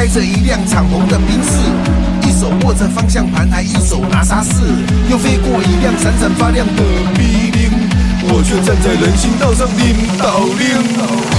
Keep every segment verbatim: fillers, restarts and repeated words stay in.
开着一辆敞篷的宾士，一手握着方向盘，还一手拿沙士，又飞过一辆闪闪发亮的 B 零，我却站在人行道上领导铃。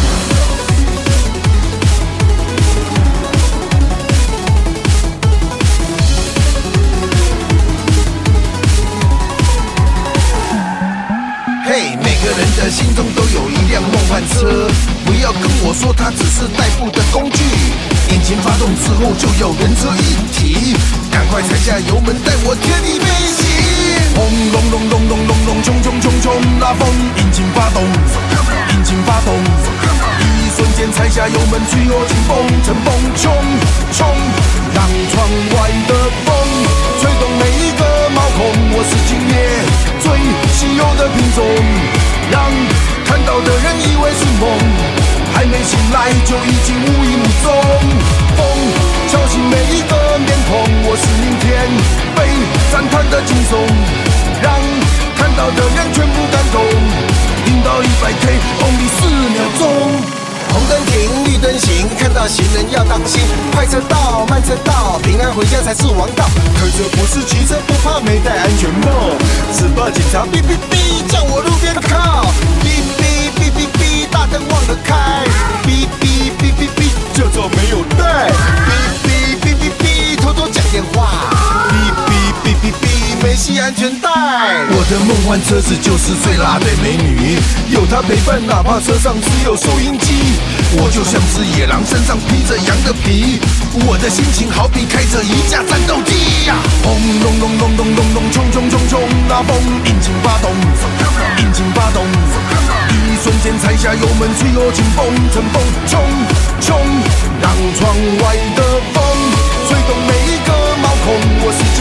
嘿，每个人的心中都有一辆梦幻车，不要跟我说它只是代步的工具。引擎发动之后就要人车一体，赶快踩下油门，带我天地飞行。轰隆隆隆隆隆隆，冲冲冲冲，拉风，引擎发动，引擎发动，一瞬间踩下油门，吹我紧绷，乘风冲冲，让窗外的风吹动每一个毛孔。我是今夜最稀有的品种，让看到的人以为是梦，还没醒来就已经无影无踪。风敲醒每一个面孔，我是明天被赞叹的惊悚，让看到的人全部感动。零到一百 K only 四秒钟。红灯停，绿灯行，看到行人要当心。快车道，慢车道，平安回家才是王道。开车不是骑车，不怕没戴安全帽。只怕警察哔哔哔叫我路边靠。哔哔哔哔哔，大灯忘了开。哔哔哔哔哔，驾照没有带。哔哔哔哔哔，偷偷讲电话。哔哔哔哔哔，没系安全带。我的梦幻车子就是最辣的美女，有她陪伴，哪怕车上只有收音机。我就像只野狼，身上披着羊的皮，我的心情好比开着一架战斗机呀！轰隆隆隆隆隆隆，冲冲冲冲，拉风，引擎发动，引擎发动，一瞬间踩下油门，吹我紧绷，乘风冲冲，让窗外的风吹动每一个毛孔。我是